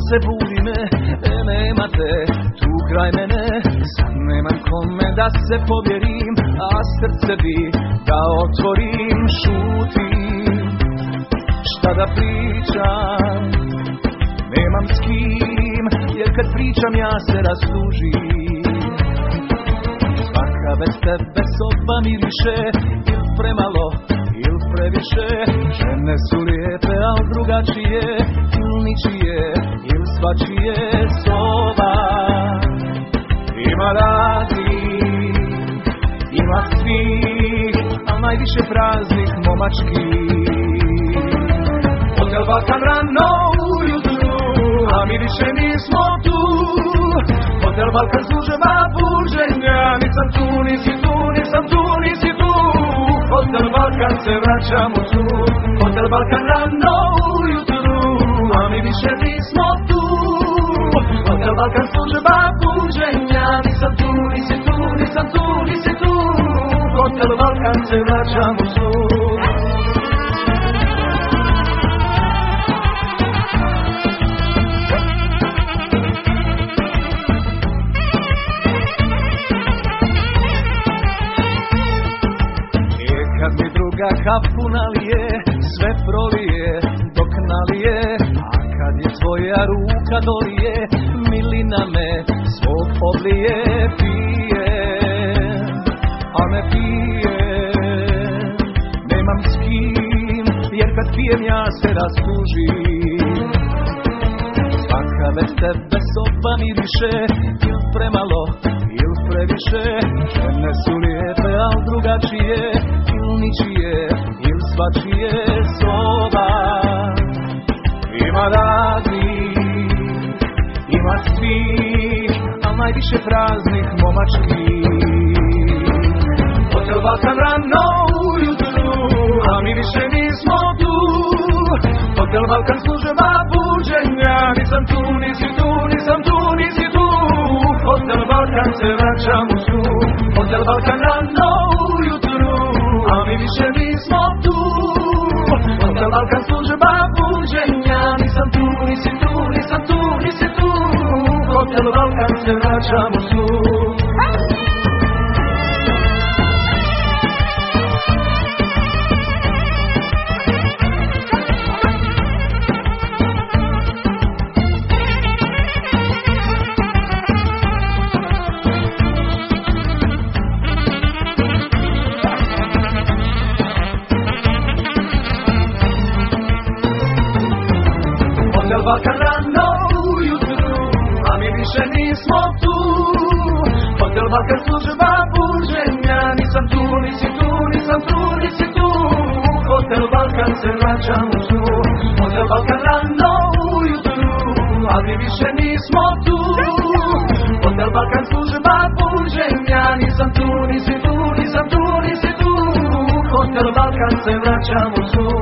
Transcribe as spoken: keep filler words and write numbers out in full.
se budi me, e nema te tu kraj mene. Sad nemam kome da se povjerim, a srce bi da otvorim. Šutim, šta da pričam, nemam s kim, jer kad pričam ja se rastužim. Svaka bez tebe soba miriše, il premalo, il previše. Žene su lijepe, al drugačije, il ničije, il svačije. Soba ima razni, ima svih, al najviše praznih momačkih. Hotel Balkan rano ujutru, a mi više nismo tu. Hotel Balkan služeba buđenja, nisam tu, nisi tu, nisam tu, nisi tu. Hotel Balkan se vraćamo tu. Hotel Balkan rano ujutru, a mi više nismo tu. Hotel Balkan služeba buđenja, nisam tu, nisi tu, nisam tu, nisi tu. Hotel Balkan se vraćamo tu. Kafu nalije, sve prolije dok nalije. A kad je tvoja ruka dolije, milina me svog oblije. Pije, a me pije, nemam s kim, jer kad pijem ja se rastužim. Svaka bez tebe soba miriše, il premalo, il previše. Žene su lijepe, al drugačije, il ničije, il svačije. Soba ima razni, ima svih, al najviše praznih momačkih. Hotel Balkan rano ujutru, a mi više nismo tu. Hotel Balkan služeba buđenja, nisam tu, nisi tu, nisam tu, nisi tu. Hotel Balkan se vraćamo tu. Hotel Balkan rano ujutru, a mi više nismo tu. Hotel Balkan služba buđenja, nisam tu, nisi tu, nisam tu, nisi tu. Hotel Balkan se vraćamo tu. Hotel Balkan rano ujutru, a mi više nismo tu. Hotel Balkan služba buđenja, nisam tu, nisi tu, nisam tu, nisi tu. Hotel Balkan se vraćamo tu. Hotel Balkan rano ujutru, a mi više nismo tu. Hotel Balkan služba buđenja, nisam tu, nisi tu, nisam tu, nisi tu. Hotel Balkan se vraćamo tu.